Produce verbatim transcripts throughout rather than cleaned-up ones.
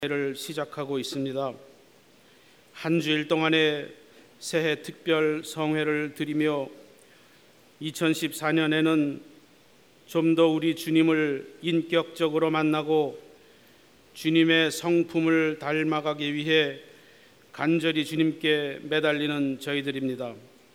를 시작하고 있습니다. 한 주일 동안의 새해 특별 성회를 드리며 이천십사 년에는 좀 더 우리 주님을 인격적으로 만나고 주님의 성품을 닮아가기 위해 간절히 주님께 매달리는 저희들입니다.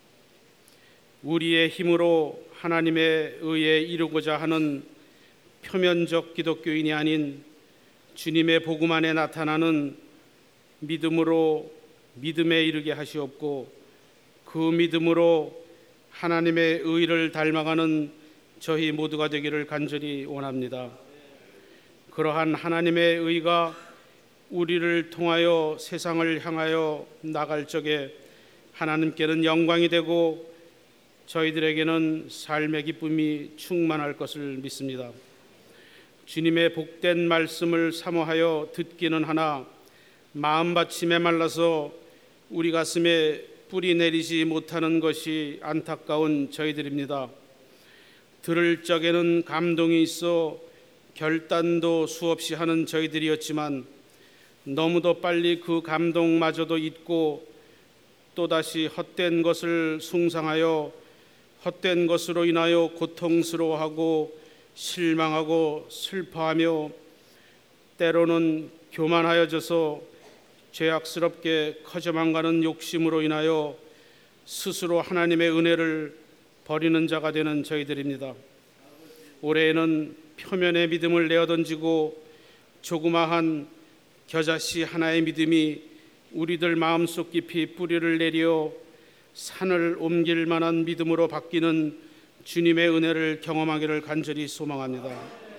우리의 힘으로 하나님의 의에 이루고자 하는 표면적 기독교인이 아닌 주님의 복음 안에 나타나는 믿음으로 믿음에 이르게 하시옵고 그 믿음으로 하나님의 의를 닮아가는 저희 모두가 되기를 간절히 원합니다. 그러한 하나님의 의가 우리를 통하여 세상을 향하여 나갈 적에 하나님께는 영광이 되고 저희들에게는 삶의 기쁨이 충만할 것을 믿습니다. 주님의 복된 말씀을 사모하여 듣기는 하나 마음받침에 메말라서 우리 가슴에 뿌리 내리지 못하는 것이 안타까운 저희들입니다. 들을 적에는 감동이 있어 결단도 수없이 하는 저희들이었지만 너무도 빨리 그 감동마저도 잊고 또다시 헛된 것을 숭상하여 헛된 것으로 인하여 고통스러워하고 실망하고 슬퍼하며 때로는 교만하여져서 죄악스럽게 커져만 가는 욕심으로 인하여 스스로 하나님의 은혜를 버리는 자가 되는 저희들입니다. 올해에는 표면의 믿음을 내어던지고 조그마한 겨자씨 하나의 믿음이 우리들 마음속 깊이 뿌리를 내려 산을 옮길 만한 믿음으로 바뀌는 주님의 은혜를 경험하기를 간절히 소망합니다.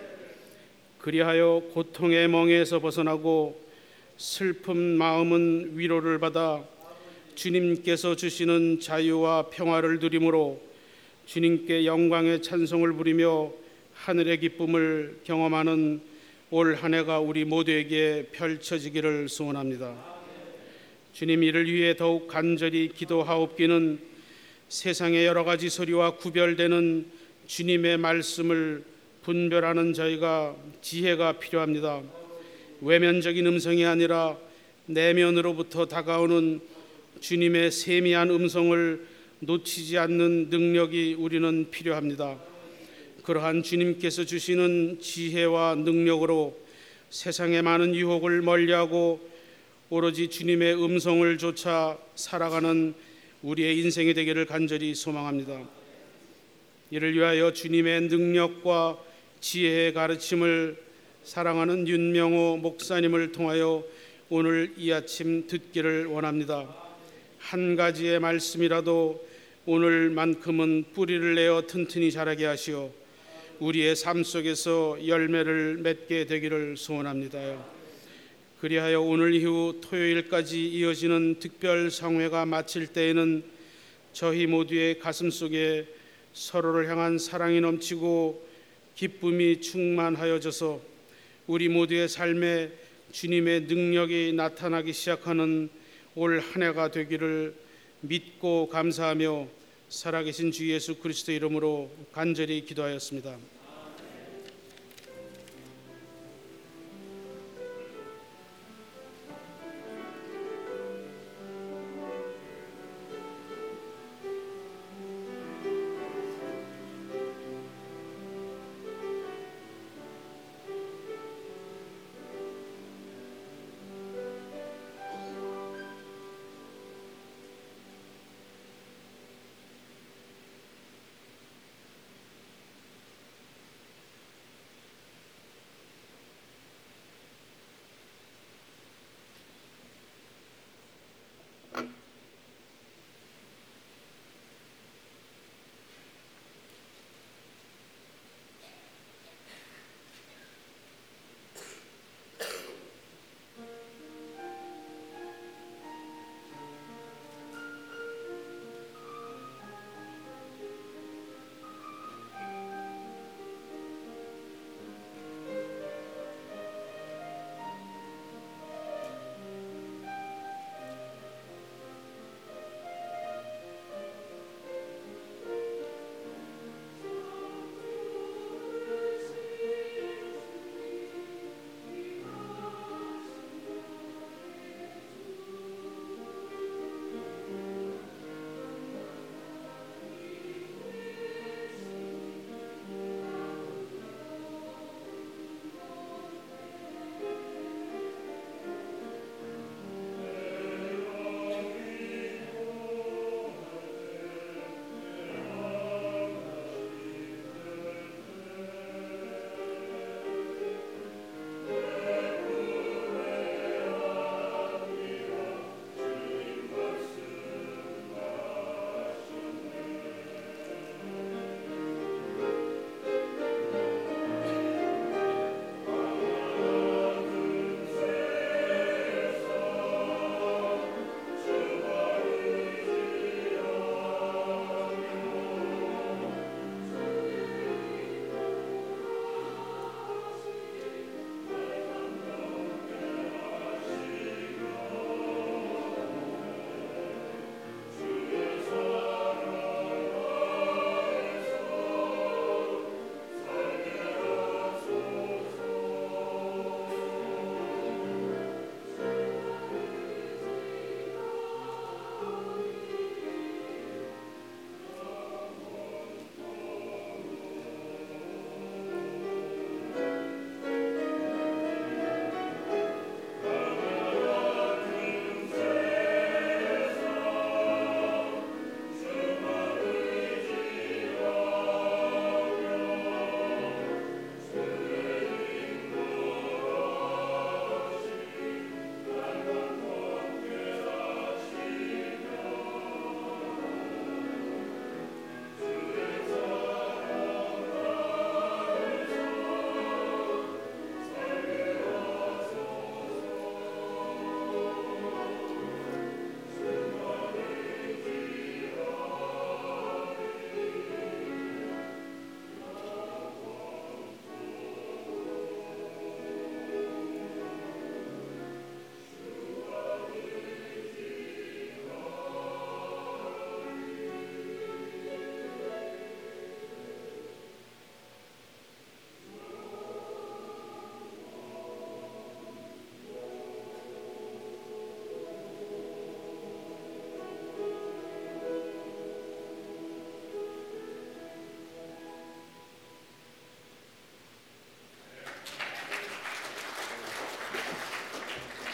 그리하여 고통의 멍에서 벗어나고 슬픈 마음은 위로를 받아 주님께서 주시는 자유와 평화를 누림으로 주님께 영광의 찬송을 부리며 하늘의 기쁨을 경험하는 올 한 해가 우리 모두에게 펼쳐지기를 소원합니다. 주님, 이를 위해 더욱 간절히 기도하옵기는 세상의 여러 가지 소리와 구별되는 주님의 말씀을 분별하는 저희가 지혜가 필요합니다. 외면적인 음성이 아니라 내면으로부터 다가오는 주님의 세미한 음성을 놓치지 않는 능력이 우리는 필요합니다. 그러한 주님께서 주시는 지혜와 능력으로 세상의 많은 유혹을 멀리하고 오로지 주님의 음성을 쫓아 살아가는 우리의 인생이 되기를 간절히 소망합니다. 이를 위하여 주님의 능력과 지혜의 가르침을 사랑하는 윤명호 목사님을 통하여 오늘 이 아침 듣기를 원합니다. 한 가지의 말씀이라도 오늘만큼은 뿌리를 내어 튼튼히 자라게 하시어 우리의 삶 속에서 열매를 맺게 되기를 소원합니다. 그리하여 오늘 이후 토요일까지 이어지는 특별 성회가 마칠 때에는 저희 모두의 가슴 속에 서로를 향한 사랑이 넘치고 기쁨이 충만하여져서 우리 모두의 삶에 주님의 능력이 나타나기 시작하는 올 한 해가 되기를 믿고 감사하며 살아계신 주 예수 그리스도 이름으로 간절히 기도하였습니다.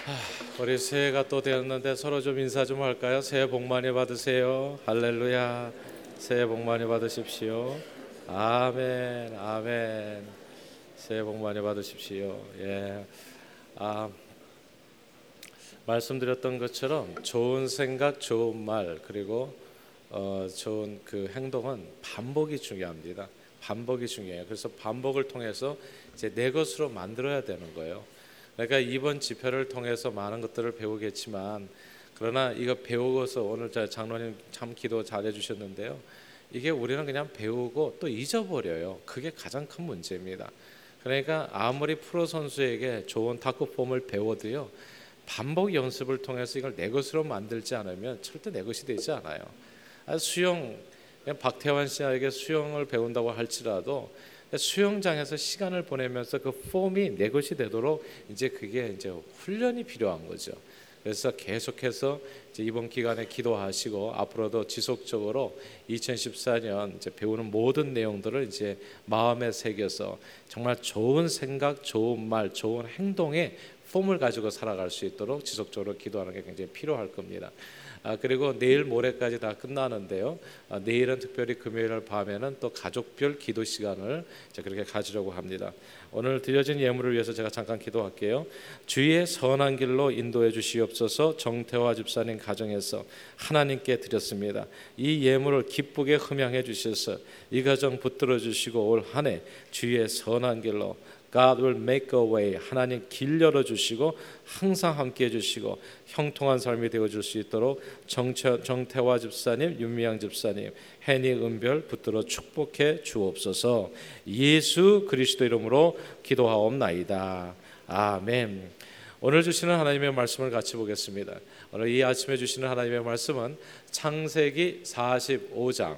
우리 새해가 또 되었는데 서로 좀 인사 좀 할까요? 새해 복 많이 받으세요. 할렐루야. 새해 복 많이 받으십시오. 아멘, 아멘. 새해 복 많이 받으십시오. 예. 아, 말씀드렸던 것처럼 좋은 생각, 좋은 말, 그리고 어, 좋은 그 행동은 반복이 중요합니다. 반복이 중요해요. 그래서 반복을 통해서 이제 내 것으로 만들어야 되는 거예요. 그러니까 이번 집회를 통해서 많은 것들을 배우겠지만, 그러나 이거 배우고서 오늘 장로님 참 기도 잘해 주셨는데요, 이게 우리는 그냥 배우고 또 잊어버려요. 그게 가장 큰 문제입니다. 그러니까 아무리 프로 선수에게 좋은 탁구 폼을 배워도요, 반복 연습을 통해서 이걸 내 것으로 만들지 않으면 절대 내 것이 되지 않아요. 수영, 박태환 씨에게 수영을 배운다고 할지라도 수영장에서 시간을 보내면서 그 폼이 내 것이 되도록 이제 그게 이제 훈련이 필요한 거죠. 그래서 계속해서 이제 이번 기간에 기도하시고 앞으로도 지속적으로 이천십사 년 이제 배우는 모든 내용들을 이제 마음에 새겨서 정말 좋은 생각, 좋은 말, 좋은 행동의 폼을 가지고 살아갈 수 있도록 지속적으로 기도하는 게 굉장히 필요할 겁니다. 아, 그리고 내일 모레까지 다 끝나는데요. 아, 내일은 특별히 금요일 밤에는 또 가족별 기도 시간을 이제 그렇게 가지려고 합니다. 오늘 드려진 예물을 위해서 제가 잠깐 기도할게요. 주의 선한 길로 인도해 주시옵소서. 정태화 집사님 가정에서 하나님께 드렸습니다. 이 예물을 기쁘게 흠양해 주셔서 이 가정 붙들어 주시고 올 한 해 주의 선한 길로 God will make a way. 하나님 길 열어주시고 항상 함께해 주시고 형통한 삶이 되어줄 수 있도록 정채, 정태화 집사님, 윤미향 집사님, 해니 은별 붙들어 축복해 주옵소서. 예수 그리스도 이름으로 기도하옵나이다. 아멘. 오늘 주시는 하나님의 말씀을 같이 보겠습니다. 오늘 이 아침에 주시는 하나님의 말씀은 창세기 사십오 장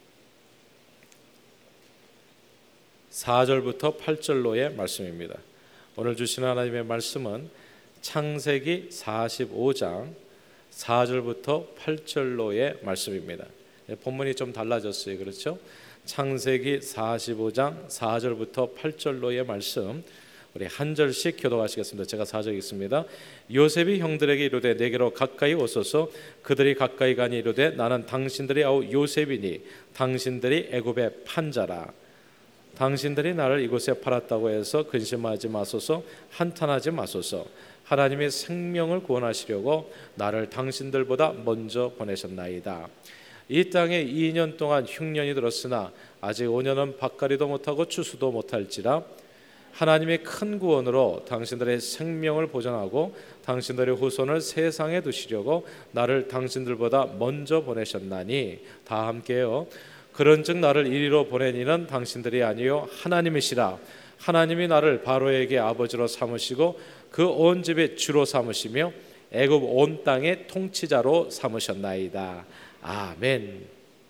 사 절부터 팔 절로의 말씀입니다. 오늘 주시는 하나님의 말씀은 창세기 사십오 장 사 절부터 팔 절로의 말씀입니다. 본문이 좀 달라졌어요. 그렇죠? 창세기 사십오 장 사 절부터 팔 절로의 말씀, 우리 한 절씩 교독하시겠습니다. 제가 사 절 읽습니다. 요셉이 형들에게 이르되 내게로 가까이 오소서. 그들이 가까이 가니 이르되 나는 당신들의 아우 요셉이니 당신들이 애굽의 판자라. 당신들이 나를 이곳에 팔았다고 해서 근심하지 마소서. 한탄하지 마소서. 하나님의 생명을 구원하시려고 나를 당신들보다 먼저 보내셨나이다. 이 땅에 이 년 동안 흉년이 들었으나 아직 오 년은 밭갈이도 못하고 추수도 못할지라. 하나님의 큰 구원으로 당신들의 생명을 보존하고 당신들의 후손을 세상에 두시려고 나를 당신들보다 먼저 보내셨나니. 다 함께요. 그런즉 나를 이리로 보낸 이는 당신들이 아니요 하나님이시라. 하나님이 나를 바로에게 아버지로 삼으시고 그 온 집의 주로 삼으시며 애굽 온 땅의 통치자로 삼으셨나이다. 아멘.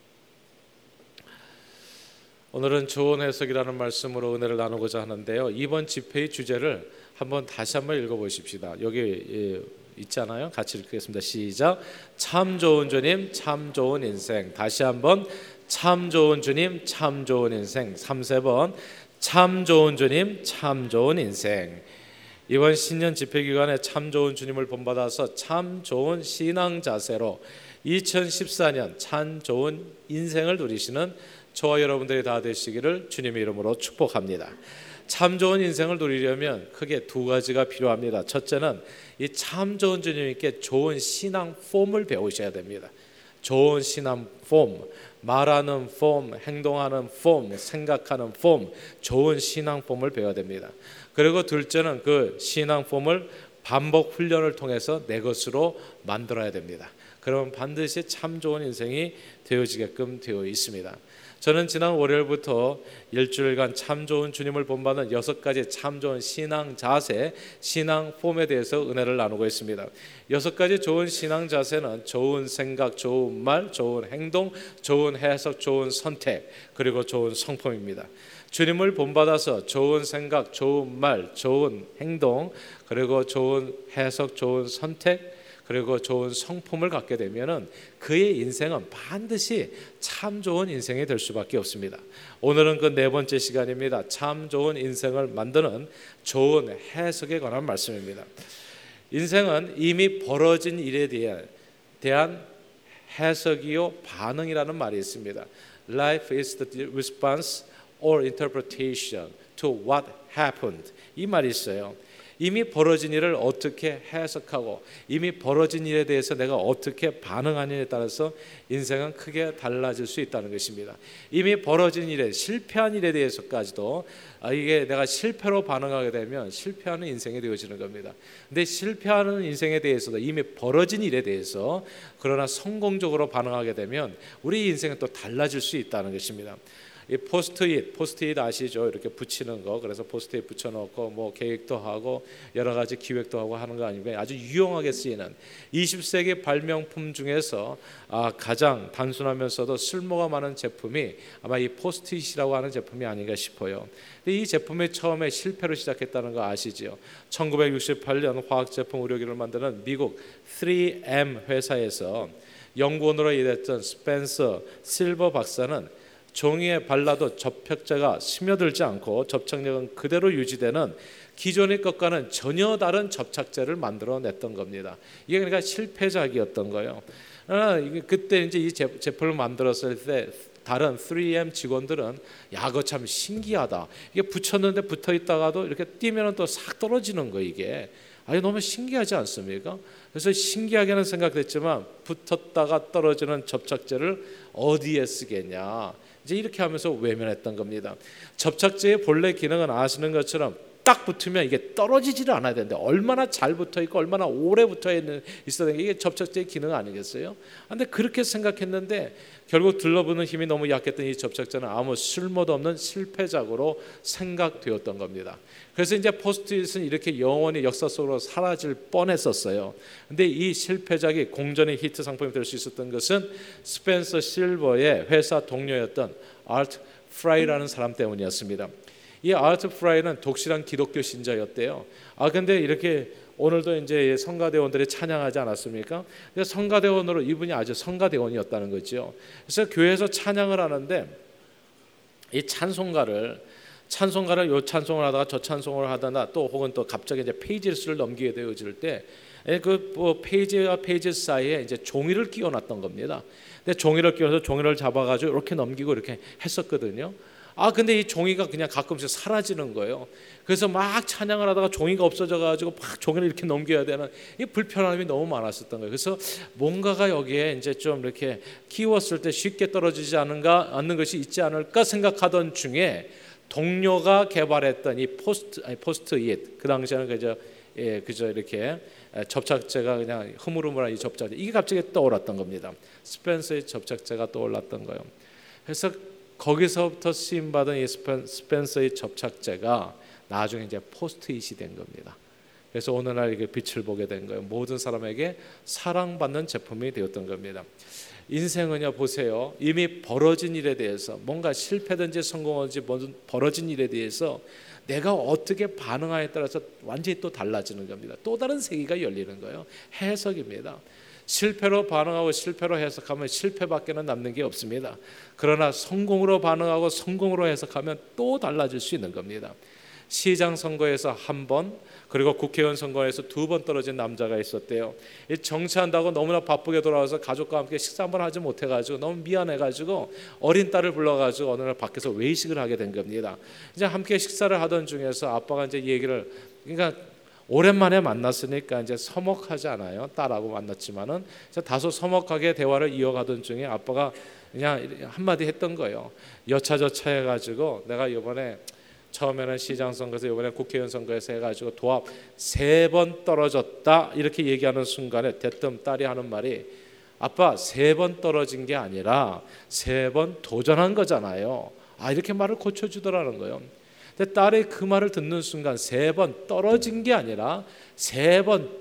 오늘은 좋은 해석이라는 말씀으로 은혜를 나누고자 하는데요. 이번 집회의 주제를 한번 다시 한번 읽어보십시다. 여기 있잖아요. 같이 읽겠습니다. 시작. 참 좋은 주님, 참 좋은 인생. 다시 한번. 참 좋은 주님, 참 좋은 인생. 삼세 번. 참 좋은 주님, 참 좋은 인생. 이번 신년 집회 기간에 참 좋은 주님을 본받아서 참 좋은 신앙 자세로 이천십사 년 참 좋은 인생을 누리시는 저와 여러분들이 다 되시기를 주님의 이름으로 축복합니다. 참 좋은 인생을 누리려면 크게 두 가지가 필요합니다. 첫째는 이 참 좋은 주님께 좋은 신앙 폼을 배우셔야 됩니다. 좋은 신앙 폼, 말하는 폼, 행동하는 폼, 생각하는 폼, 좋은 신앙 폼을 배워야 됩니다. 그리고 둘째는 그 신앙 폼을 반복 훈련을 통해서 내 것으로 만들어야 됩니다. 그러면 반드시 참 좋은 인생이 되어지게끔 되어 있습니다. 저는 지난 월요일부터 일주일간 참 좋은 주님을 본받는 여섯 가지 참 좋은 신앙 자세, 신앙 폼에 대해서 은혜를 나누고 있습니다. 여섯 가지 좋은 신앙 자세는 좋은 생각, 좋은 말, 좋은 행동, 좋은 해석, 좋은 선택, 그리고 좋은 성품입니다. 주님을 본받아서 좋은 생각, 좋은 말, 좋은 행동, 그리고 좋은 해석, 좋은 선택, 그리고 좋은 성품을 갖게 되면은 그의 인생은 반드시 참 좋은 인생이 될 수밖에 없습니다. 오늘은 그 네 번째 시간입니다. 참 좋은 인생을 만드는 좋은 해석에 관한 말씀입니다. 인생은 이미 벌어진 일에 대한 해석이요 반응이라는 말이 있습니다. Life is the response or interpretation to what happened. 이 말이 있어요. 이미 벌어진 일을 어떻게 해석하고 이미 벌어진 일에 대해서 내가 어떻게 반응하느냐에 따라서 인생은 크게 달라질 수 있다는 것입니다. 이미 벌어진 일에 실패한 일에 대해서까지도 아, 이게 내가 실패로 반응하게 되면 실패하는 인생이 되어지는 겁니다. 근데 실패하는 인생에 대해서도 이미 벌어진 일에 대해서 그러나 성공적으로 반응하게 되면 우리 인생은 또 달라질 수 있다는 것입니다. 이 포스트잇, 포스트잇 아시죠? 이렇게 붙이는 거. 그래서 포스트잇 붙여놓고 뭐 계획도 하고 여러 가지 기획도 하고 하는 거 아니고 아주 유용하게 쓰이는 이십 세기 발명품 중에서 아, 가장 단순하면서도 쓸모가 많은 제품이 아마 이 포스트잇이라고 하는 제품이 아닌가 싶어요. 근데 이 제품이 처음에 실패로 시작했다는 거 아시죠? 천구백육십팔 년 화학제품 의료기를 만드는 미국 쓰리 엠 회사에서 연구원으로 일했던 스펜서 실버 박사는 종이에 발라도 접착제가 스며들지 않고 접착력은 그대로 유지되는 기존의 것과는 전혀 다른 접착제를 만들어냈던 겁니다. 이게 그러니까 실패작이었던 거예요. 그때 이제 이 제품을 만들었을 때 다른 쓰리 엠 직원들은 야, 그거 참 신기하다. 이게 붙였는데 붙어 있다가도 이렇게 띄면 또 싹 떨어지는 거 이게. 아니 너무 신기하지 않습니까? 그래서 신기하게는 생각했지만 붙었다가 떨어지는 접착제를 어디에 쓰겠냐. 이제 이렇게 하면서 외면했던 겁니다. 접착제의 본래 기능은 아시는 것처럼 딱 붙으면 이게 떨어지지를 않아야 되는데 얼마나 잘 붙어 있고 얼마나 오래 붙어 있는 있어야 되는 게 이게 접착제의 기능 아니겠어요? 그런데 그렇게 생각했는데 결국 둘러붙는 힘이 너무 약했던 이 접착제는 아무 쓸모도 없는 실패작으로 생각되었던 겁니다. 그래서 이제 포스트잇은 이렇게 영원히 역사 속으로 사라질 뻔했었어요. 근데 이 실패작이 공전의 히트 상품이 될 수 있었던 것은 스펜서 실버의 회사 동료였던 아트 프라이라는 사람 때문이었습니다. 이 아트 프라이는 독실한 기독교 신자였대요. 아 근데 이렇게 오늘도 이제 성가대원들이 찬양하지 않았습니까? 성가대원으로 이분이 아주 성가대원이었다는 거죠. 그래서 교회에서 찬양을 하는데 이 찬송가를 찬송가를 요 찬송을 하다가 저 찬송을 하다가 또 혹은 또 갑자기 이제 페이지를 넘기게 되어질 때 그 뭐 페이지와 페이지 사이에 이제 종이를 끼워놨던 겁니다. 근데 종이를 끼워서 종이를 잡아가지고 이렇게 넘기고 이렇게 했었거든요. 아 근데 이 종이가 그냥 가끔씩 사라지는 거예요. 그래서 막 찬양을 하다가 종이가 없어져가지고 막 종이를 이렇게 넘겨야 되는 이 불편함이 너무 많았었던 거예요. 그래서 뭔가가 여기에 이제 좀 이렇게 끼웠을 때 쉽게 떨어지지 않은가 않는 것이 있지 않을까 생각하던 중에 동료가 개발했던 이 포스트 아니 포스트잇 그 당시에는 그저 예 그저 이렇게 접착제가 그냥 흐물흐물한 이 접착제 이게 갑자기 떠올랐던 겁니다. 스펜서의 접착제가 떠올랐던 거예요. 그래서 거기서부터 쓰임 받은 이 스펜서의 접착제가 나중에 이제 포스트잇이 된 겁니다. 그래서 오늘날 이게 빛을 보게 된 거예요. 모든 사람에게 사랑받는 제품이 되었던 겁니다. 인생은요 보세요. 이미 벌어진 일에 대해서 뭔가 실패든지 성공하든지 뭐든 벌어진 일에 대해서 내가 어떻게 반응하에 따라서 완전히 또 달라지는 겁니다. 또 다른 세계가 열리는 거예요. 해석입니다. 실패로 반응하고 실패로 해석하면 실패밖에는 남는 게 없습니다. 그러나 성공으로 반응하고 성공으로 해석하면 또 달라질 수 있는 겁니다. 시장 선거에서 한 번 그리고 국회의원 선거에서 두 번 떨어진 남자가 있었대요. 정치한다고 너무나 바쁘게 돌아와서 가족과 함께 식사 한번 하지 못해가지고 너무 미안해가지고 어린 딸을 불러가지고 어느 날 밖에서 외식을 하게 된 겁니다. 이제 함께 식사를 하던 중에서 아빠가 이제 얘기를 그러니까 오랜만에 만났으니까 이제 서먹하잖아요. 딸하고 만났지만은 다소 서먹하게 대화를 이어가던 중에 아빠가 그냥 한마디 했던 거예요. 여차저차 해가지고 내가 이번에 처음에는 시장 선거에서 이번에 국회의원 선거에서 해가지고 도합 세 번 떨어졌다 이렇게 얘기하는 순간에 대뜸 딸이 하는 말이 아빠 세 번 떨어진 게 아니라 세 번 도전한 거잖아요. 아 이렇게 말을 고쳐주더라는 거예요. 근데 딸이 그 말을 듣는 순간 세 번 떨어진 게 아니라 세 번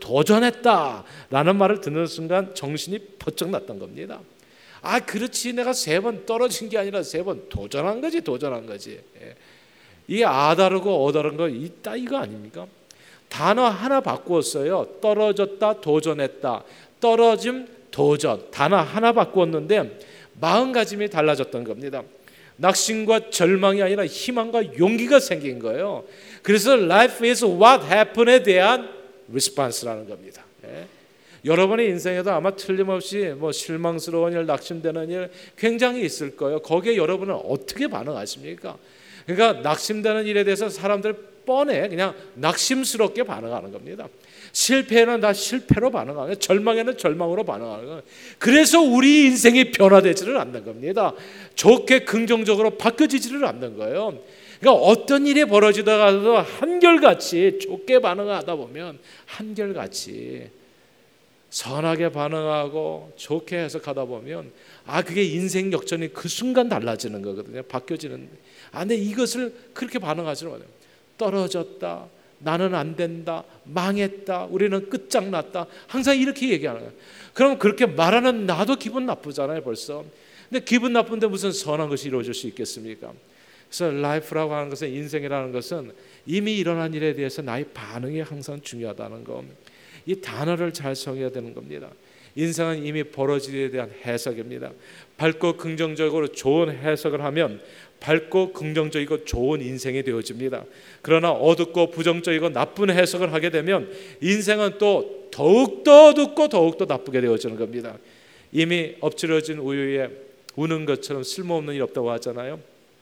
도전했다라는 말을 듣는 순간 정신이 번쩍 났던 겁니다. 아 그렇지 내가 세 번 떨어진 게 아니라 세 번 도전한 거지 도전한 거지. 예. 이게 아 다르고 어 다른 거 있다 이거 아닙니까? 단어 하나 바꾸었어요. 떨어졌다 도전했다. 떨어짐 도전 단어 하나 바꾸었는데 마음가짐이 달라졌던 겁니다. 낙심과 절망이 아니라 희망과 용기가 생긴 거예요. 그래서 life is what happened에 대한 response라는 겁니다. 예. 여러분의 인생에도 아마 틀림없이 뭐 실망스러운 일, 낙심되는 일 굉장히 있을 거예요. 거기에 여러분은 어떻게 반응하십니까? 그러니까 낙심되는 일에 대해서 사람들 뻔해 그냥 낙심스럽게 반응하는 겁니다. 실패는 다 실패로 반응하는 거예요. 절망에는 절망으로 반응하는 거예요. 그래서 우리 인생이 변화되지를 않는 겁니다. 좋게 긍정적으로 바뀌어지지를 않는 거예요. 그러니까 어떤 일이 벌어지다가도 한결같이 좋게 반응하다 보면 한결같이 선하게 반응하고 좋게 해석하다 보면 아 그게 인생 역전이 그 순간 달라지는 거거든요. 바뀌어지는. 아 근데 이것을 그렇게 반응하지는 못해요. 떨어졌다. 나는 안 된다. 망했다. 우리는 끝장났다. 항상 이렇게 얘기하는 거예요. 그럼 그렇게 말하는 나도 기분 나쁘잖아요 벌써. 근데 기분 나쁜데 무슨 선한 것이 이루어질 수 있겠습니까? 그래서 라이프라고 하는 것은 인생이라는 것은 이미 일어난 일에 대해서 나의 반응이 항상 중요하다는 거. 이 단어를 잘 정해야 되는 겁니다. 인생은 이미 벌어진 일에 대한 해석입니다. 밝고 긍정적으로 좋은 해석을 하면 밝고 긍정적이고 좋은 인생이 되어집니다. 그러나 어둡고 부정적이고 나쁜 해석을 하게 되면 인생은 또 더욱더 어둡고 더욱더 나쁘게 되어지는 겁니다. 이미 엎질러진 우유에 우는 것처럼 쓸모없는 일 없다고 하잖아요.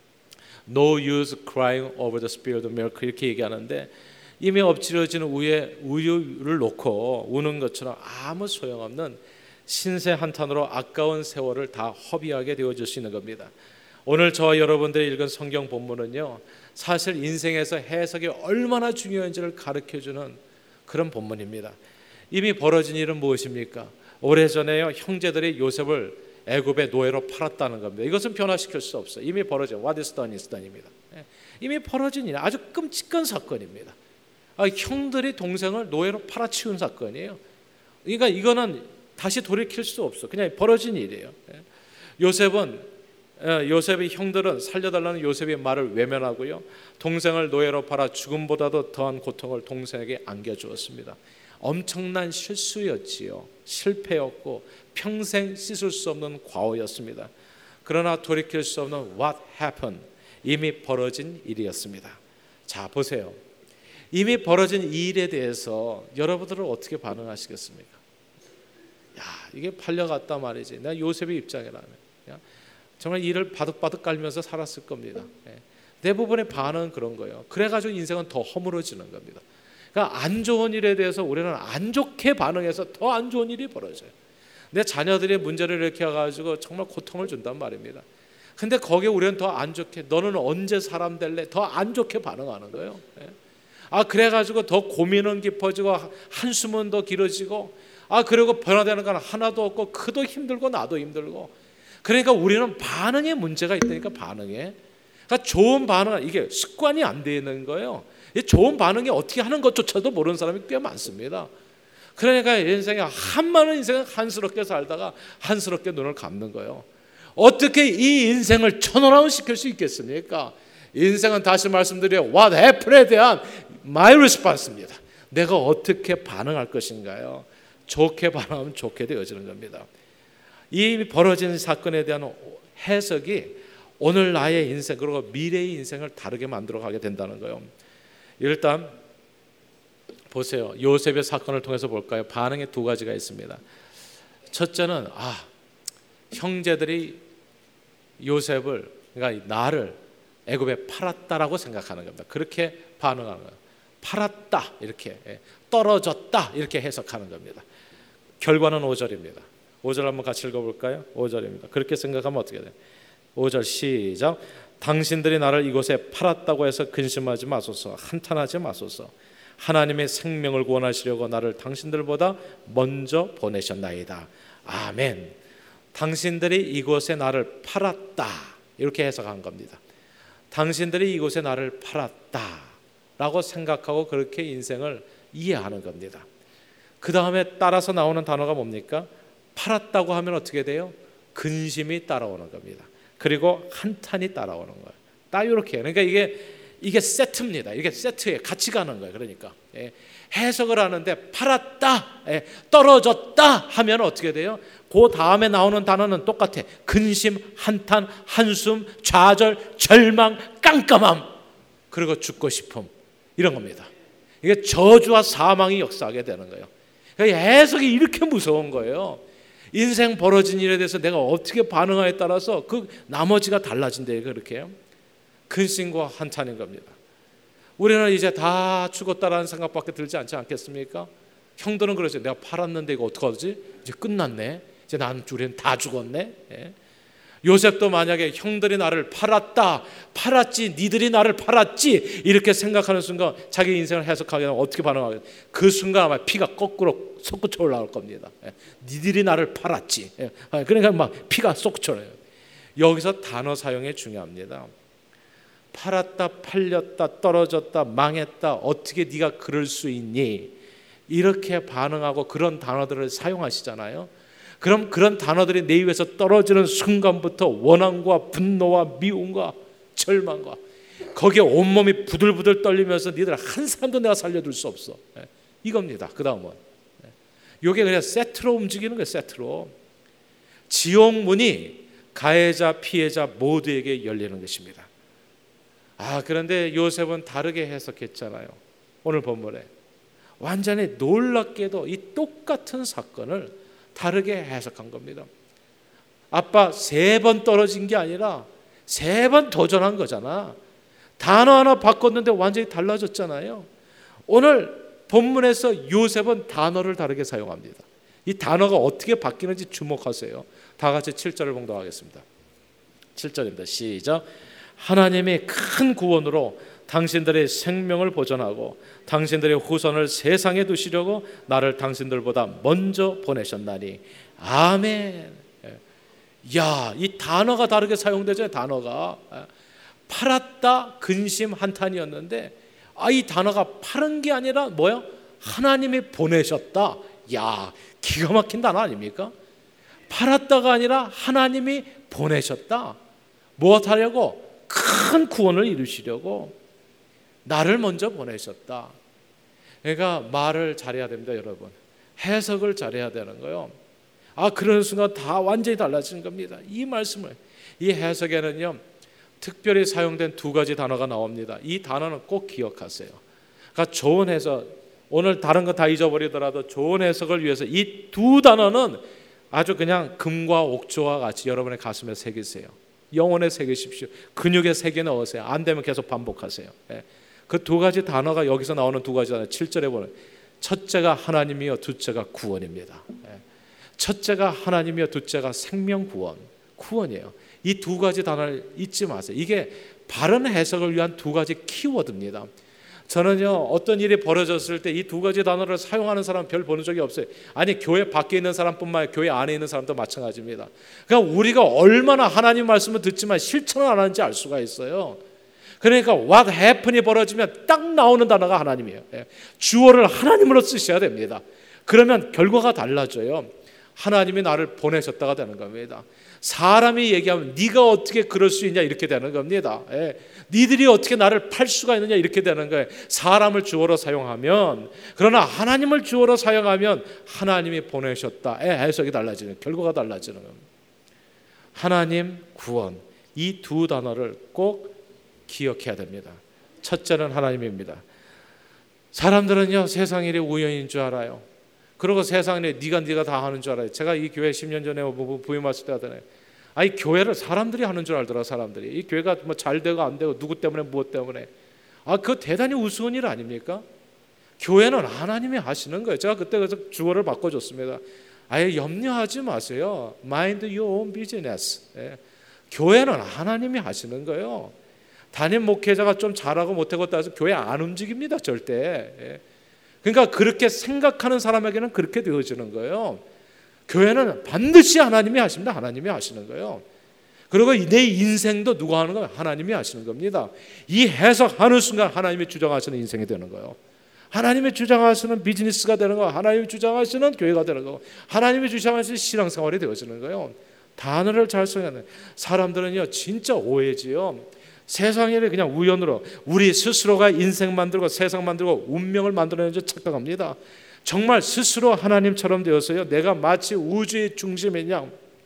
No use crying over the spilled milk 이렇게 얘기하는데 이미 엎질러진 우유에 우유를 놓고 우는 것처럼 아무 소용없는 신세 한탄으로 아까운 세월을 다 허비하게 되어질 수 있는 겁니다. 오늘 저와 여러분들이 읽은 성경 본문은요 사실 인생에서 해석이 얼마나 중요한지를 가르쳐주는 그런 본문입니다. 이미 벌어진 일은 무엇입니까? 오래전에요 형제들이 요셉을 애굽의 노예로 팔았다는 겁니다. 이것은 변화시킬 수 없어요. 이미 벌어진 What is done is done입니다. 이미 벌어진 일 아주 끔찍한 사건입니다. 아, 형들이 동생을 노예로 팔아치운 사건이에요. 그러니까 이거는 다시 돌이킬 수 없어. 그냥 벌어진 일이에요. 요셉은 요셉의 형들은 살려달라는 요셉의 말을 외면하고요. 동생을 노예로 팔아 죽음보다도 더한 고통을 동생에게 안겨주었습니다. 엄청난 실수였지요. 실패였고 평생 씻을 수 없는 과오였습니다. 그러나 돌이킬 수 없는 what happened 이미 벌어진 일이었습니다. 자 보세요. 이미 벌어진 이 일에 대해서 여러분들은 어떻게 반응하시겠습니까? 야 이게 팔려갔다 말이지. 내가 요셉의 입장이라면 정말 이를 바득바득 깔면서 살았을 겁니다. 대부분의 반응은 그런 거예요. 그래가지고 인생은 더 허물어지는 겁니다. 그러니까 안 좋은 일에 대해서 우리는 안 좋게 반응해서 더 안 좋은 일이 벌어져요. 내 자녀들의 문제를 일으켜가지고 정말 고통을 준단 말입니다. 근데 거기에 우리는 더 안 좋게 너는 언제 사람 될래? 더 안 좋게 반응하는 거예요. 아 그래가지고 더 고민은 깊어지고 한숨은 더 길어지고 아 그리고 변화되는 건 하나도 없고 그도 힘들고 나도 힘들고 그러니까 우리는 반응에 문제가 있다니까 반응에 그러니까 좋은 반응 이게 습관이 안 돼 있는 거예요. 이 좋은 반응이 어떻게 하는 것조차도 모르는 사람이 꽤 많습니다. 그러니까 인생에 한많은 인생은 한스럽게 살다가 한스럽게 눈을 감는 거예요. 어떻게 이 인생을 천원아웃 시킬 수 있겠습니까? 인생은 다시 말씀드려 What happened에 대한 my response입니다. 내가 어떻게 반응할 것인가요? 좋게 반응하면 좋게 되어지는 겁니다. 이 벌어진 사건에 대한 해석이 오늘 나의 인생 그리고 미래의 인생을 다르게 만들어 가게 된다는 거예요. 일단 보세요. 요셉의 사건을 통해서 볼까요? 반응의 두 가지가 있습니다. 첫째는 아 형제들이 요셉을 그러니까 나를 애굽에 팔았다라고 생각하는 겁니다. 그렇게 반응하는 거예요. 팔았다 이렇게 떨어졌다 이렇게 해석하는 겁니다. 결과는 오 절입니다. 오 절 한번 같이 읽어볼까요? 오 절입니다. 그렇게 생각하면 어떻게 돼요? 오 절 시작. 당신들이 나를 이곳에 팔았다고 해서 근심하지 마소서. 한탄하지 마소서. 하나님의 생명을 구원하시려고 나를 당신들보다 먼저 보내셨나이다. 아멘. 당신들이 이곳에 나를 팔았다 이렇게 해석한 겁니다. 당신들이 이곳에 나를 팔았다 라고 생각하고 그렇게 인생을 이해하는 겁니다. 그 다음에 따라서 나오는 단어가 뭡니까? 팔았다고 하면 어떻게 돼요? 근심이 따라오는 겁니다. 그리고 한탄이 따라오는 거예요. 딱 이렇게. 그러니까 이게 이게 세트입니다. 이게 세트에 같이 가는 거예요. 그러니까 예, 해석을 하는데 팔았다, 예, 떨어졌다 하면 어떻게 돼요? 그 다음에 나오는 단어는 똑같아. 근심, 한탄, 한숨, 좌절, 절망, 깜깜함, 그리고 죽고 싶음 이런 겁니다. 이게 저주와 사망이 역사하게 되는 거예요. 그러니까 해석이 이렇게 무서운 거예요. 인생 벌어진 일에 대해서 내가 어떻게 반응하에 따라서 그 나머지가 달라진대요. 그렇게 근심과 한탄인 겁니다. 우리는 이제 다 죽었다라는 생각밖에 들지 않지 않겠습니까? 형들은 그러죠. 내가 팔았는데 이거 어떡하지? 이제 끝났네. 이제 난 둘은 다 죽었네. 예. 요셉도 만약에 형들이 나를 팔았다, 팔았지, 니들이 나를 팔았지 이렇게 생각하는 순간 자기 인생을 해석하게 되면 어떻게 반응하겠어요? 그 순간 아마 피가 거꾸로 솟구쳐 올라올 겁니다. 예. 니들이 나를 팔았지. 예. 그러니까 막 피가 솟구쳐요. 여기서 단어 사용이 중요합니다. 팔았다, 팔렸다, 떨어졌다, 망했다, 어떻게 네가 그럴 수 있니? 이렇게 반응하고 그런 단어들을 사용하시잖아요. 그럼 그런 단어들이 내 입에서 떨어지는 순간부터 원한과 분노와 미움과 절망과 거기에 온몸이 부들부들 떨리면서 니들 한 사람도 내가 살려둘 수 없어. 이겁니다. 그 다음은 이게 그냥 세트로 움직이는 거예요. 세트로. 지옥문이 가해자 피해자 모두에게 열리는 것입니다. 아, 그런데 요셉은 다르게 해석했잖아요. 오늘 본문에 완전히 놀랍게도 이 똑같은 사건을 다르게 해석한 겁니다. 아빠 세 번 떨어진 게 아니라 세 번 도전한 거잖아. 단어 하나 바꿨는데 완전히 달라졌잖아요. 오늘 본문에서 요셉은 단어를 다르게 사용합니다. 이 단어가 어떻게 바뀌는지 주목하세요. 다 같이 칠 절을 봉독하겠습니다. 칠 절입니다. 시작. 하나님이 큰 구원으로 당신들의 생명을 보존하고 당신들의 후손을 세상에 두시려고 나를 당신들보다 먼저 보내셨나니 아멘. 야, 이 단어가 다르게 사용되죠. 단어가 팔았다 근심 한탄이었는데 아, 이 단어가 파는 게 아니라 뭐야? 하나님이 보내셨다. 야, 기가 막힌 단어 아닙니까? 팔았다가 아니라 하나님이 보내셨다. 무엇하려고? 큰 구원을 이루시려고 나를 먼저 보내셨다. 그러니까 말을 잘해야 됩니다, 여러분. 해석을 잘해야 되는 거예요. 아, 그런 순간 다 완전히 달라지는 겁니다. 이 말씀을, 이 해석에는요 특별히 사용된 두 가지 단어가 나옵니다. 이 단어는 꼭 기억하세요. 그러니까 좋은 해석, 오늘 다른 거 다 잊어버리더라도 좋은 해석을 위해서 이 두 단어는 아주 그냥 금과 옥조와 같이 여러분의 가슴에 새기세요. 영혼에 새기십시오. 근육에 새겨 넣으세요. 안 되면 계속 반복하세요. 예. 그 두 가지 단어가 여기서 나오는 두 가지 단어 칠 절에 보면 첫째가 하나님이요 둘째가 구원입니다. 예. 첫째가 하나님이요 둘째가 생명 구원, 구원이에요. 이 두 가지 단어를 잊지 마세요. 이게 바른 해석을 위한 두 가지 키워드입니다. 저는요 어떤 일이 벌어졌을 때 이 두 가지 단어를 사용하는 사람 별 보는 적이 없어요. 아니 교회 밖에 있는 사람뿐만 아니라 교회 안에 있는 사람도 마찬가지입니다. 그러니까 우리가 얼마나 하나님 말씀을 듣지만 실천을 안 하는지 알 수가 있어요. 그러니까 what happen이 벌어지면 딱 나오는 단어가 하나님이에요. 주어를 하나님으로 쓰셔야 됩니다. 그러면 결과가 달라져요. 하나님이 나를 보내셨다가 되는 겁니다. 사람이 얘기하면 네가 어떻게 그럴 수 있냐 이렇게 되는 겁니다. 예. 니들이 어떻게 나를 팔 수가 있느냐 이렇게 되는 거예요. 사람을 주어로 사용하면, 그러나 하나님을 주어로 사용하면 하나님이 보내셨다의 해석이 달라지는, 결과가 달라지는 겁니다. 하나님, 구원, 이 두 단어를 꼭 기억해야 됩니다. 첫째는 하나님입니다. 사람들은요 세상 일이 우연인 줄 알아요. 그리고 세상에 네가 네가 다 하는 줄 알아요. 제가 이 교회 십 년 전에 부임했을 때 하더니 아이 교회를 사람들이 하는 줄 알더라. 사람들이 이 교회가 뭐 잘 되고 안 되고 누구 때문에 무엇 때문에 아 그거 대단히 우스운 일 아닙니까? 교회는 하나님이 하시는 거예요. 제가 그때 그래서 주어를 바꿔줬습니다. 아예 염려하지 마세요. Mind your own business. 예. 교회는 하나님이 하시는 거예요. 담임 목회자가 좀 잘하고 못하고 따라서 교회 안 움직입니다. 절대. 예. 그러니까 그렇게 생각하는 사람에게는 그렇게 되어지는 거예요. 교회는 반드시 하나님이 하십니다. 하나님이 하시는 거예요. 그리고 내 인생도 누가 하는 거예요? 하나님이 하시는 겁니다. 이 해석하는 순간 하나님이 주장하시는 인생이 되는 거예요. 하나님이 주장하시는 비즈니스가 되는 거예요. 하나님이 주장하시는 교회가 되는 거예요. 하나님이 주장하시는 신앙생활이 되어지는 거예요. 단어를 잘 써야 돼요. 사람들은요 진짜 오해지요. 세상 일을 그냥 우연으로 우리 스스로가 인생 만들고 세상 만들고 운명을 만들어내는 줄 착각합니다. 정말 스스로 하나님처럼 되어서요 내가 마치 우주의 중심이냐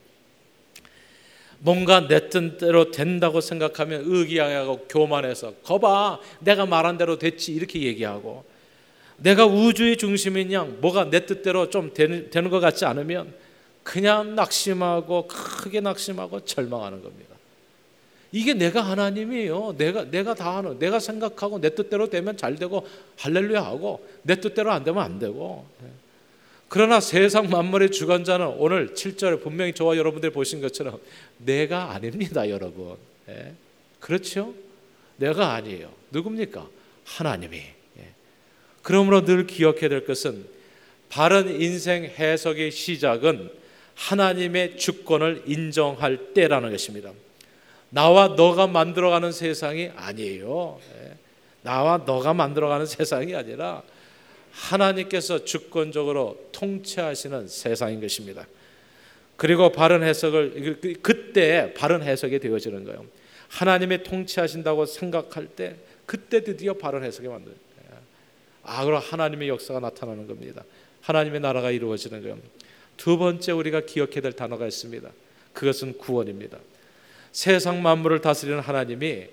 뭔가 내 뜻대로 된다고 생각하면 의기양양하고 교만해서 거봐 내가 말한 대로 됐지 이렇게 얘기하고 내가 우주의 중심인 양 뭐가 내 뜻대로 좀 되는, 되는 것 같지 않으면 그냥 낙심하고 크게 낙심하고 절망하는 겁니다. 이게 내가 하나님이에요. 내가 내가 다 하는, 내가 생각하고 내 뜻대로 되면 잘 되고 할렐루야 하고 내 뜻대로 안 되면 안 되고. 그러나 세상 만물의 주관자는 오늘 칠 절에 분명히 저와 여러분들이 보신 것처럼 내가 아닙니다, 여러분. 예. 그렇죠? 내가 아니에요. 누굽니까? 하나님이. 예. 그러므로 늘 기억해야 될 것은 바른 인생 해석의 시작은 하나님의 주권을 인정할 때라는 것입니다. 나와 너가 만들어가는 세상이 아니에요. 예. 나와 너가 만들어가는 세상이 아니라 하나님께서 주권적으로 통치하시는 세상인 것입니다. 그리고 바른 해석을 그때 바른 해석이 되어지는 거예요. 하나님이 통치하신다고 생각할 때 그때 드디어 바른 해석이 만들어요. 아, 그럼 하나님의 역사가 나타나는 겁니다. 하나님의 나라가 이루어지는 거예요. 두 번째 우리가 기억해야 될 단어가 있습니다. 그것은 구원입니다. 세상 만물을 다스리는 하나님이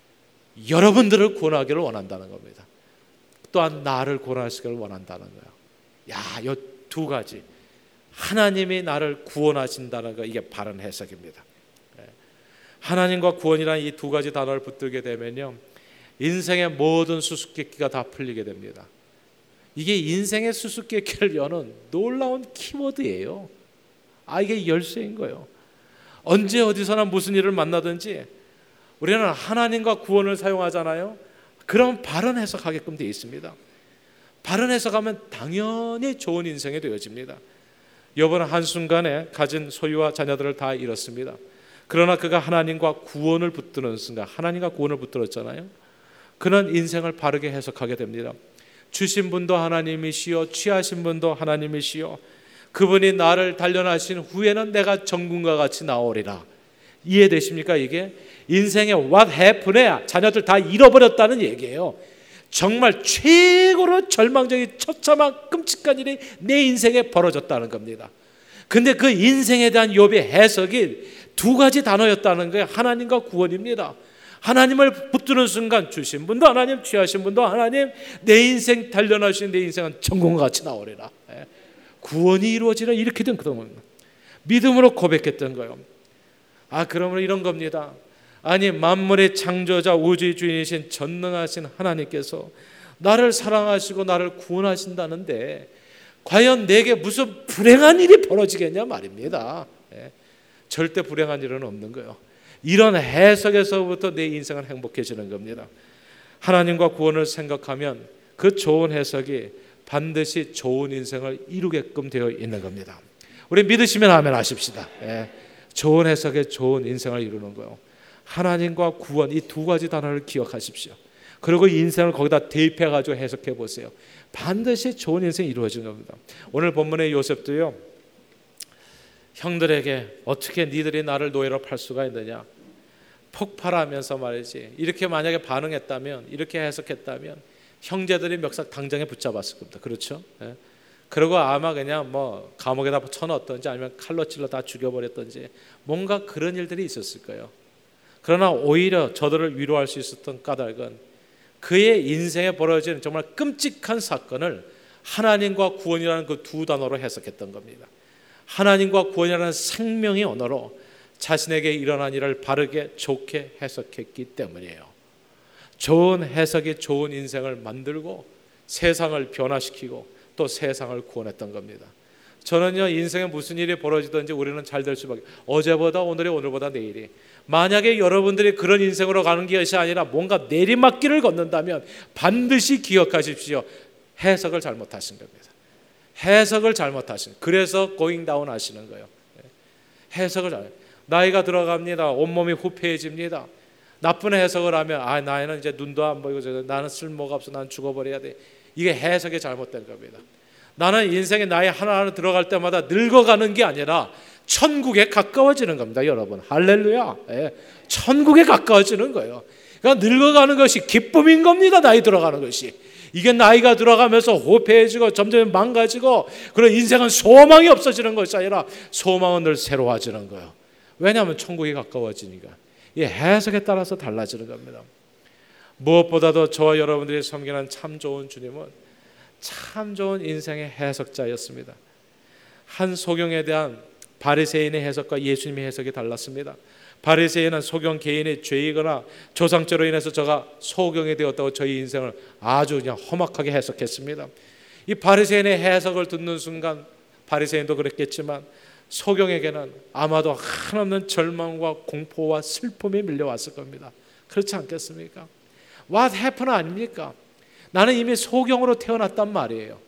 여러분들을 구원하기를 원한다는 겁니다. 또한 나를 구원하시기를 원한다는 거예요. 야, 이 두 가지. 하나님이 나를 구원하신다는 거, 이게 바른 해석입니다. 하나님과 구원이라는 이 두 가지 단어를 붙들게 되면요, 인생의 모든 수수께끼가 다 풀리게 됩니다. 이게 인생의 수수께끼를 여는 놀라운 키워드예요. 아, 이게 열쇠인 거예요. 언제 어디서나 무슨 일을 만나든지 우리는 하나님과 구원을 사용하잖아요. 그럼 바른 해석하게끔 되어 있습니다. 바른 해석하면 당연히 좋은 인생이 되어집니다. 여보는 한순간에 가진 소유와 자녀들을 다 잃었습니다. 그러나 그가 하나님과 구원을 붙드는 순간, 하나님과 구원을 붙들었잖아요. 그는 인생을 바르게 해석하게 됩니다. 주신 분도 하나님이시요 취하신 분도 하나님이시요 그분이 나를 단련하신 후에는 내가 정금과 같이 나오리라. 이해되십니까? 이게 인생에 what happened? 자녀들 다 잃어버렸다는 얘기예요. 정말 최고로 절망적인 처참한 끔찍한 일이 내 인생에 벌어졌다는 겁니다. 근데 그 인생에 대한 욥의 해석이 두 가지 단어였다는 거예요. 하나님과 구원입니다. 하나님을 붙드는 순간 주신 분도 하나님, 취하신 분도 하나님, 내 인생 단련하신 내 인생은 천국과 같이 나오리라. 구원이 이루어지라. 이렇게 된 겁니다. 믿음으로 고백했던 거예요. 아, 그러면 이런 겁니다. 아니, 만물의 창조자 우주의 주인이신 전능하신 하나님께서 나를 사랑하시고 나를 구원하신다는데 과연 내게 무슨 불행한 일이 벌어지겠냐 말입니다. 예. 절대 불행한 일은 없는 거예요. 이런 해석에서부터 내 인생은 행복해지는 겁니다. 하나님과 구원을 생각하면 그 좋은 해석이 반드시 좋은 인생을 이루게끔 되어 있는 겁니다. 우리 믿으시면 아멘 하십시다. 예. 좋은 해석에 좋은 인생을 이루는 거예요. 하나님과 구원, 이 두 가지 단어를 기억하십시오. 그리고 인생을 거기다 대입해가지고 해석해 보세요. 반드시 좋은 인생이 이루어지는 겁니다. 오늘 본문의 요셉도요, 형들에게 어떻게 니들이 나를 노예로 팔 수가 있느냐, 폭발하면서 말이지, 이렇게 만약에 반응했다면, 이렇게 해석했다면 형제들이 멱살 당장에 붙잡았을 겁니다. 그렇죠? 예. 그리고 아마 그냥 뭐 감옥에다 쳐넣었던지 아니면 칼로 찔러 다 죽여버렸던지 뭔가 그런 일들이 있었을 거예요. 그러나 오히려 저들을 위로할 수 있었던 까닭은 그의 인생에 벌어진 정말 끔찍한 사건을 하나님과 구원이라는 그 두 단어로 해석했던 겁니다. 하나님과 구원이라는 생명의 언어로 자신에게 일어난 일을 바르게 좋게 해석했기 때문이에요. 좋은 해석이 좋은 인생을 만들고 세상을 변화시키고 또 세상을 구원했던 겁니다. 저는요, 인생에 무슨 일이 벌어지든지 우리는 잘 될 수밖에, 어제보다 오늘이 오늘보다 내일이, 만약에 여러분들이 그런 인생으로 가는 것이 아니라 뭔가 내리막길을 걷는다면 반드시 기억하십시오. 해석을 잘못하신 겁니다. 해석을 잘못하신, 그래서 going down 하시는 거예요. 해석을 잘, 나이가 들어갑니다. 온몸이 후패해집니다. 나쁜 해석을 하면 아, 나이는 이제 눈도 안 보이고 나는 쓸모가 없어, 나는 죽어버려야 돼. 이게 해석이 잘못된 겁니다. 나는 인생의 나이 하나하나 들어갈 때마다 늙어가는 게 아니라 천국에 가까워지는 겁니다, 여러분. 할렐루야. 예. 천국에 가까워지는 거예요. 그러니까 늙어가는 것이 기쁨인 겁니다, 나이 들어가는 것이. 이게 나이가 들어가면서 호패해지고 점점 망가지고 그런 인생은 소망이 없어지는 것이 아니라 소망은 늘 새로워지는 거예요. 왜냐하면 천국에 가까워지니까. 이 해석에 따라서 달라지는 겁니다. 무엇보다도 저와 여러분들이 섬기는 참 좋은 주님은 참 좋은 인생의 해석자였습니다. 한 소경에 대한 바리새인의 해석과 예수님의 해석이 달랐습니다. 바리새인은 소경 개인의 죄이거나 조상죄로 인해서 저가 소경이 되었다고 저희 인생을 아주 그냥 험악하게 해석했습니다. 이 바리새인의 해석을 듣는 순간 바리새인도 그랬겠지만 소경에게는 아마도 한없는 절망과 공포와 슬픔이 밀려왔을 겁니다. 그렇지 않겠습니까? What happened 아닙니까? 나는 이미 소경으로 태어났단 말이에요.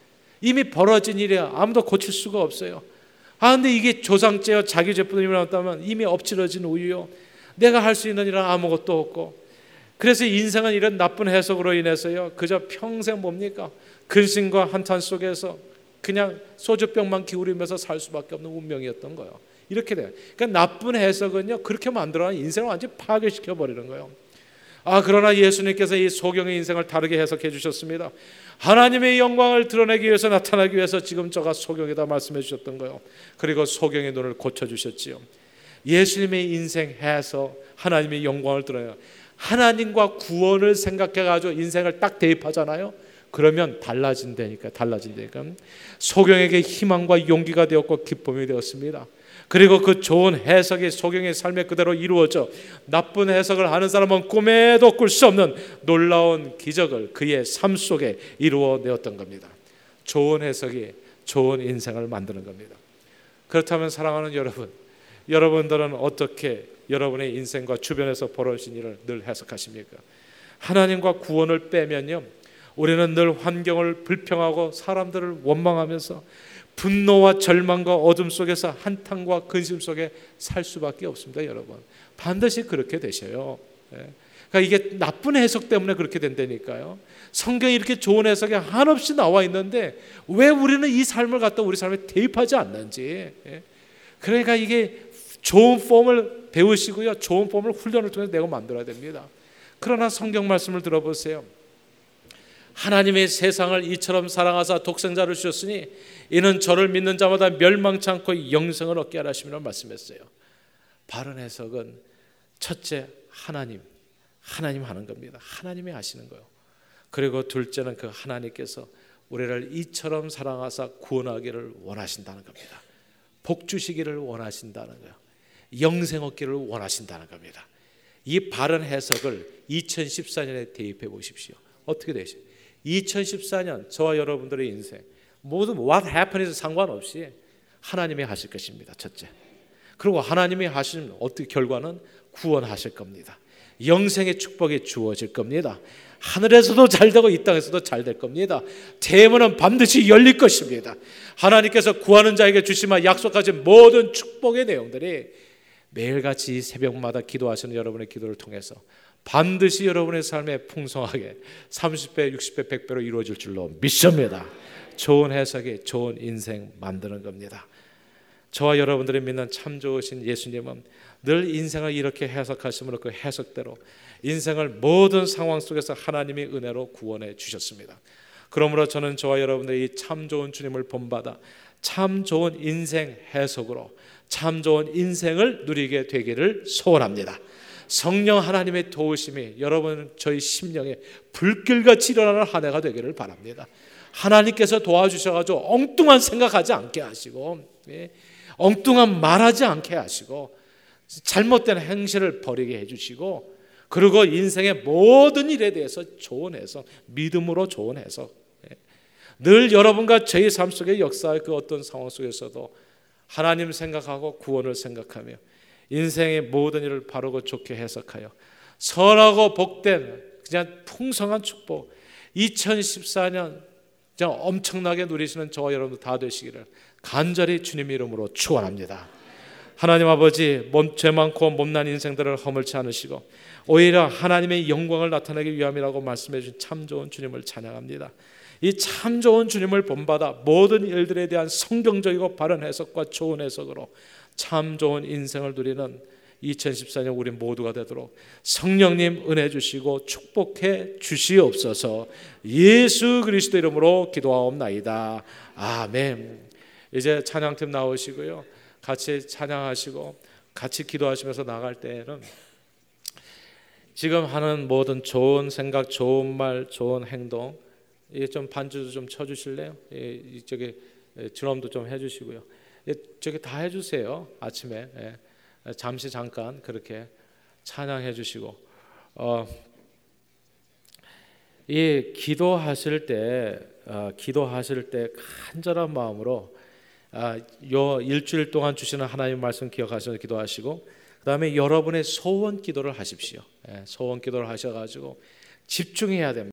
이미 벌어진 일이야. 아무도 고칠 수가 없어요. 아 근데 이게 조상죄요 자기 죄뿐 일어났다면 이미 엎질러진 우유요. 내가 할 수 있는 일은 아무것도 없고, 그래서 인생은 이런 나쁜 해석으로 인해서요 그저 평생 뭡니까? 근심과 한탄 속에서 그냥 소주병만 기울이면서 살 수밖에 없는 운명이었던 거예요. 이렇게 돼요. 그러니까 나쁜 해석은요 그렇게 만들어서 인생을 완전히 파괴시켜 버리는 거예요. 아 그러나 예수님께서 이 소경의 인생을 다르게 해석해 주셨습니다. 하나님의 영광을 드러내기 위해서, 나타나기 위해서 지금 저가 소경이다 말씀해 주셨던 거예요. 그리고 소경의 눈을 고쳐주셨지요. 예수님의 인생 해서 하나님의 영광을 드러내요. 하나님과 구원을 생각해가지고 인생을 딱 대입하잖아요. 그러면 달라진다니까, 달라진다니까. 소경에게 희망과 용기가 되었고 기쁨이 되었습니다. 그리고 그 좋은 해석이 소경의 삶에 그대로 이루어져 나쁜 해석을 하는 사람은 꿈에도 꿀 수 없는 놀라운 기적을 그의 삶 속에 이루어내었던 겁니다. 좋은 해석이 좋은 인생을 만드는 겁니다. 그렇다면 사랑하는 여러분, 여러분들은 어떻게 여러분의 인생과 주변에서 벌어진 일을 늘 해석하십니까? 하나님과 구원을 빼면요 우리는 늘 환경을 불평하고 사람들을 원망하면서 분노와 절망과 어둠 속에서 한탄과 근심 속에 살 수밖에 없습니다. 여러분 반드시 그렇게 되셔요. 그러니까 이게 나쁜 해석 때문에 그렇게 된다니까요. 성경에 이렇게 좋은 해석이 한없이 나와 있는데 왜 우리는 이 삶을 갖다 우리 삶에 대입하지 않는지. 그러니까 이게 좋은 폼을 배우시고요 좋은 폼을 훈련을 통해서 내가 만들어야 됩니다. 그러나 성경 말씀을 들어보세요. 하나님의 세상을 이처럼 사랑하사 독생자를 주셨으니 이는 저를 믿는 자마다 멸망치 않고 영생을 얻게 하라 하심이라고 말씀했어요. 바른 해석은 첫째 하나님, 하나님 하는 겁니다. 하나님이 하시는 거예요. 그리고 둘째는 그 하나님께서 우리를 이처럼 사랑하사 구원하기를 원하신다는 겁니다. 복 주시기를 원하신다는 거예요. 영생 얻기를 원하신다는 겁니다. 이 바른 해석을 이천십사 년에 대입해 보십시오. 어떻게 되시죠? 이천십사 년 저와 여러분들의 인생 모든 what happened 상관없이 하나님이 하실 것입니다. 첫째. 그리고 하나님이 하시는 어떻게 결과는 구원하실 겁니다. 영생의 축복이 주어질 겁니다. 하늘에서도 잘 되고 이 땅에서도 잘 될 겁니다. 대문은 반드시 열릴 것입니다. 하나님께서 구하는 자에게 주시마 약속하신 모든 축복의 내용들이 매일같이 새벽마다 기도하시는 여러분의 기도를 통해서 반드시 여러분의 삶에 풍성하게 삼십 배, 육십 배, 백 배로 이루어질 줄로 믿습니다. 좋은 해석이 좋은 인생 만드는 겁니다. 저와 여러분들이 믿는 참 좋으신 예수님은 늘 인생을 이렇게 해석하시므로 그 해석대로 인생을 모든 상황 속에서 하나님의 은혜로 구원해 주셨습니다. 그러므로 저는 저와 여러분들이 이 참 좋은 주님을 본받아 참 좋은 인생 해석으로 참 좋은 인생을 누리게 되기를 소원합니다. 성령 하나님의 도우심이 여러분 저희 심령에 불길같이 일어나는 한 해가 되기를 바랍니다. 하나님께서 도와주셔가지고 엉뚱한 생각하지 않게 하시고 예, 엉뚱한 말하지 않게 하시고 잘못된 행실을 버리게 해주시고 그리고 인생의 모든 일에 대해서 좋은 해석, 믿음으로 좋은 해석 예, 늘 여러분과 저희 삶 속의 역사의 그 어떤 상황 속에서도 하나님 생각하고 구원을 생각하며 인생의 모든 일을 바르고 좋게 해석하여 선하고 복된 그냥 풍성한 축복 이천십사 년 그냥 엄청나게 누리시는 저와 여러분들 다 되시기를 간절히 주님 이름으로 축원합니다. 하나님 아버지 죄 많고 못난 인생들을 허물지 않으시고 오히려 하나님의 영광을 나타내기 위함이라고 말씀해 주신 참 좋은 주님을 찬양합니다. 이 참 좋은 주님을 본받아 모든 일들에 대한 성경적이고 바른 해석과 좋은 해석으로 참 좋은 인생을 누리는 이천십사 년 우리 모두가 되도록 성령님 은혜 주시고 축복해 주시옵소서. 예수 그리스도 이름으로 기도하옵나이다. 아멘. 이제 찬양팀 나오시고요. 같이 찬양하시고 같이 기도하시면서 나갈 때에는 지금 하는 모든 좋은 생각, 좋은 말, 좋은 행동 예, 좀 반주도 좀 쳐주실래요? 예, 이쪽에 드럼도 좀 해주시고요. 예, 저기 다 해주세요. 아침에 예, 잠시 잠깐 그렇게 찬양해 주시고, 어, 이 기도하실 때, 어, 기도하실 때 간절한 마음으로 아, 요 일주일 동안 주시는 하나님 말씀 기억하셔서 기도하시고, 그 다음에 여러분의 소원 기도를 하십시오. 예, 소원 기도를 하셔가지고 집중해야 됩니다.